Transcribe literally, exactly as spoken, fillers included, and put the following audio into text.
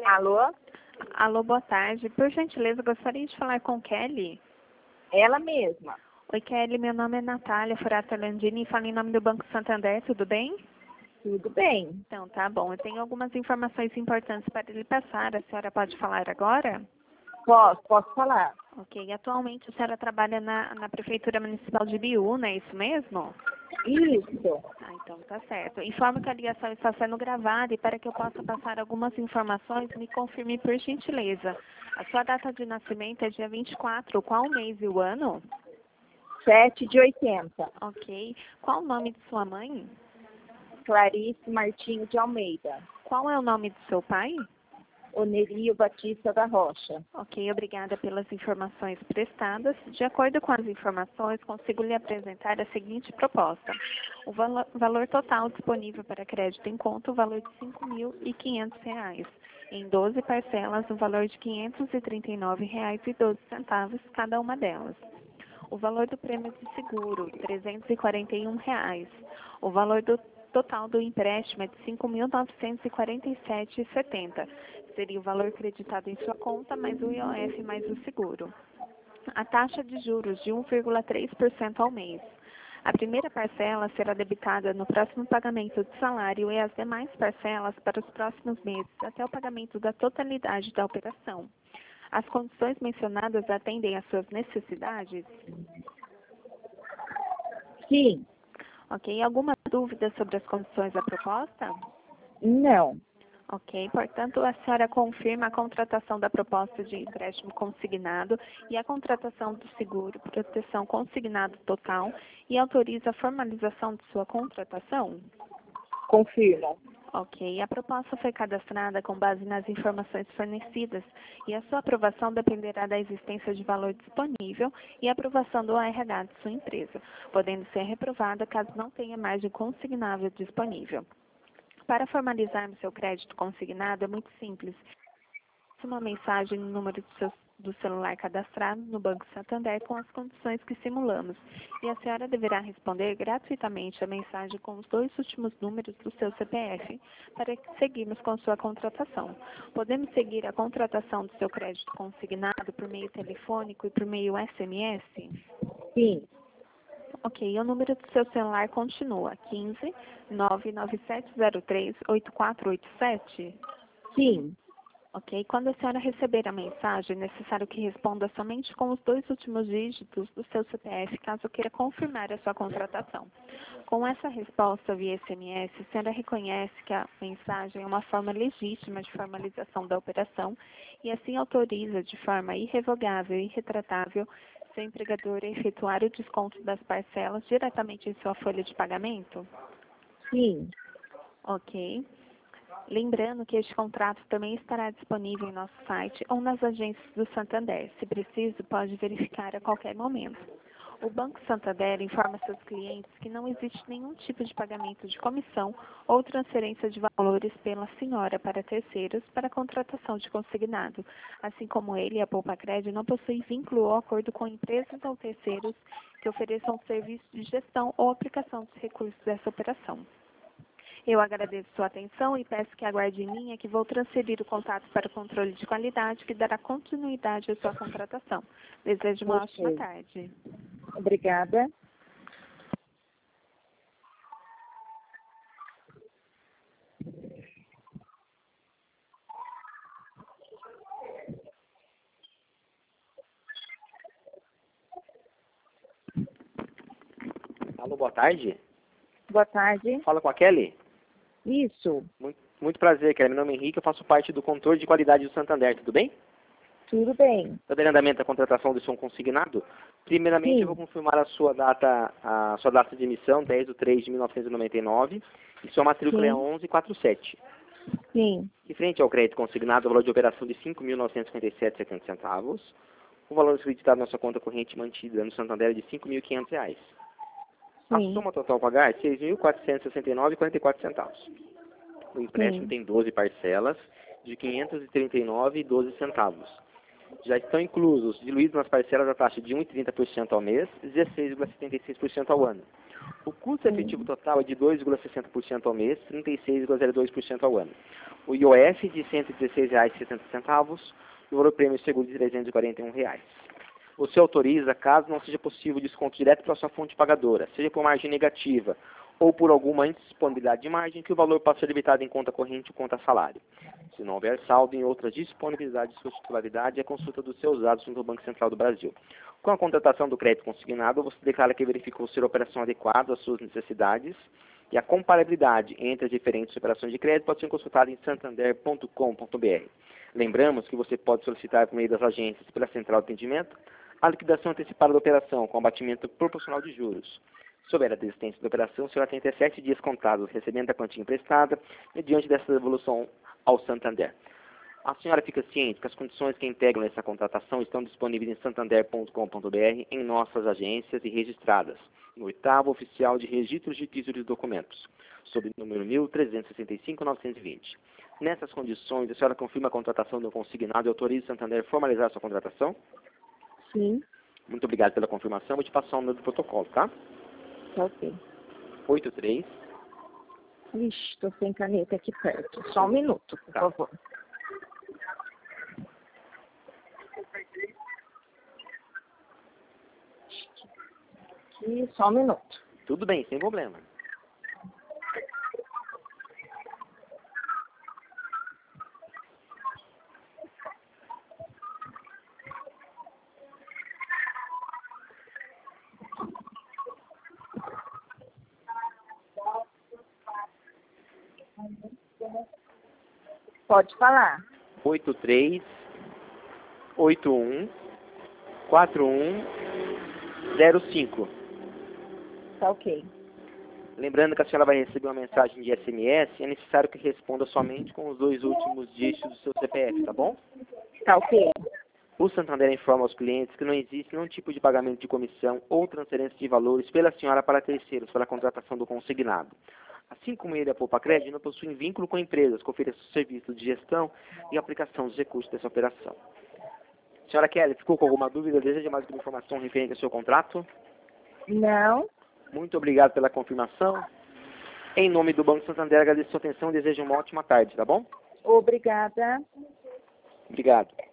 Alô? Alô, boa tarde. Por gentileza, gostaria de falar com Kelly. Ela mesma. Oi, Kelly. Meu nome é Natália Furata Landini e falo em nome do Banco Santander. Tudo bem? Tudo bem. Então, tá bom. Eu tenho algumas informações importantes para lhe passar. A senhora pode falar agora? Posso, posso falar. Ok. Atualmente, a senhora trabalha na, na Prefeitura Municipal de Ibiúna, é isso mesmo? Isso. Ah, então tá certo. Informo que a ligação está sendo gravada e para que eu possa passar algumas informações, me confirme por gentileza. A sua data de nascimento é dia vinte e quatro. Qual o mês e o ano? Sete de oitenta. Ok. Qual o nome de sua mãe? Clarice Martinho de Almeida. Qual é o nome do seu pai? Onerio Batista da Rocha. Ok, obrigada pelas informações prestadas. De acordo com as informações, consigo lhe apresentar a seguinte proposta. O valo valor total disponível para crédito em conta, o valor de cinco mil e quinhentos reais. Em doze parcelas, o valor de quinhentos e trinta e nove reais e doze centavos cada uma delas. O valor do prêmio de seguro, trezentos e quarenta e um reais. O valor do total do empréstimo é de cinco mil novecentos e quarenta e sete reais e setenta centavos. Seria o valor creditado em sua conta, mais o I O F, mais o seguro. A taxa de juros de um vírgula três por cento ao mês. A primeira parcela será debitada no próximo pagamento do salário e as demais parcelas para os próximos meses, até o pagamento da totalidade da operação. As condições mencionadas atendem às suas necessidades? Sim. Ok. Alguma dúvida sobre as condições da proposta? Não. Ok. Portanto, a senhora confirma a contratação da proposta de empréstimo consignado e a contratação do seguro proteção consignado total e autoriza a formalização de sua contratação? Confirmo. Ok. A proposta foi cadastrada com base nas informações fornecidas e a sua aprovação dependerá da existência de valor disponível e aprovação do R H de sua empresa, podendo ser reprovada caso não tenha margem consignável disponível. Para formalizarmos seu crédito consignado é muito simples. Uma mensagem no número do, seu, do celular cadastrado no Banco Santander com as condições que simulamos. E a senhora deverá responder gratuitamente a mensagem com os dois últimos números do seu C P F para que seguirmos com sua contratação. Podemos seguir a contratação do seu crédito consignado por meio telefônico e por meio S M S? Sim. Ok, o número do seu celular continua quinze, nove nove sete zero três, oito quatro oito sete? Sim. Ok, quando a senhora receber a mensagem, é necessário que responda somente com os dois últimos dígitos do seu C P F, caso queira confirmar a sua contratação. Com essa resposta via S M S, a senhora reconhece que a mensagem é uma forma legítima de formalização da operação e assim autoriza de forma irrevogável e irretratável seu empregador a efetuar o desconto das parcelas diretamente em sua folha de pagamento? Sim. Ok. Lembrando que este contrato também estará disponível em nosso site ou nas agências do Santander. Se preciso, pode verificar a qualquer momento. O Banco Santander informa seus clientes que não existe nenhum tipo de pagamento de comissão ou transferência de valores pela senhora para terceiros para contratação de consignado, assim como ele, a Poupa Crédito, não possui vínculo ou acordo com empresas ou terceiros que ofereçam serviço de gestão ou aplicação dos recursos dessa operação. Eu agradeço sua atenção e peço que aguarde em linha que vou transferir o contato para o controle de qualidade que dará continuidade à sua contratação. Desejo uma Ok. ótima tarde. Obrigada. Alô, boa tarde. Boa tarde. Fala com a Kelly. Isso. Muito, muito prazer, Kelly. Meu nome é Henrique, eu faço parte do controle de qualidade do Santander, tudo bem? Tudo bem. Está dando andamento a contratação do som consignado? Primeiramente, Sim. eu vou confirmar a sua data, a sua data de emissão, dez de três de mil novecentos e noventa e nove, e sua matrícula Sim. é onze quarenta e sete. Sim. Em frente ao crédito consignado, o valor de operação de cinco mil novecentos e cinquenta e sete reais e setenta centavos. O valor acreditado na sua conta corrente mantida no Santander é de cinco mil e quinhentos reais. A Sim. soma total a pagar é seis mil quatrocentos e sessenta e nove reais e quarenta e quatro centavos. O empréstimo Sim. tem doze parcelas de quinhentos e trinta e nove reais e doze centavos. Já estão inclusos, diluídos nas parcelas, a taxa de um vírgula trinta por cento ao mês e dezesseis vírgula setenta e seis por cento ao ano. O custo efetivo total é de dois vírgula sessenta por cento ao mês, trinta e seis vírgula zero dois por cento ao ano. O I O F de cento e dezesseis reais e setenta centavos e o valor prêmio seguro de trezentos e quarenta e um reais. Você autoriza, caso não seja possível desconto direto para a sua fonte pagadora, seja por margem negativa ou por alguma indisponibilidade de margem, que o valor passe a ser debitado em conta corrente ou conta salário. Se não houver saldo em outras disponibilidades de sua titularidade, é consulta dos seus dados junto ao Banco Central do Brasil. Com a contratação do crédito consignado, você declara que verificou ser a operação adequada às suas necessidades e a comparabilidade entre as diferentes operações de crédito pode ser consultada em santander ponto com ponto br. Lembramos que você pode solicitar por meio das agências pela central de atendimento a liquidação antecipada da operação com abatimento proporcional de juros. Se houver a desistência da operação, o senhor tem até sete dias contados recebendo a quantia emprestada mediante dessa devolução ao Santander. A senhora fica ciente que as condições que integram essa contratação estão disponíveis em santander ponto com ponto br em nossas agências e registradas no oitavo oficial de registros de títulos e documentos, sob o número mil trezentos e sessenta e cinco ponto novecentos e vinte. Nessas condições, a senhora confirma a contratação do consignado e autoriza o Santander a formalizar a sua contratação? Sim. Muito obrigado pela confirmação. Vou te passar o número do protocolo, tá? Tá ok. oito três. Ixi, tô sem caneta aqui perto. Só um minuto, por Tá. favor. Aqui, só um minuto. Tudo bem, sem problema. Pode falar. oito três oito um quatro um zero cinco. Tá ok. Lembrando que a senhora vai receber uma mensagem de S M S, é necessário que responda somente com os dois últimos dígitos do seu C P F, tá bom? Tá ok. O Santander informa aos clientes que não existe nenhum tipo de pagamento de comissão ou transferência de valores pela senhora para terceiros para a contratação do consignado. Assim como ele, a Poupa Crédito, não possui vínculo com empresas que ofereçam serviços de gestão e aplicação dos recursos dessa operação. Senhora Kelly, ficou com alguma dúvida? Deseja mais alguma informação referente ao seu contrato? Não. Muito obrigado pela confirmação. Em nome do Banco Santander, agradeço a sua atenção e desejo uma ótima tarde, tá bom? Obrigada. Obrigado.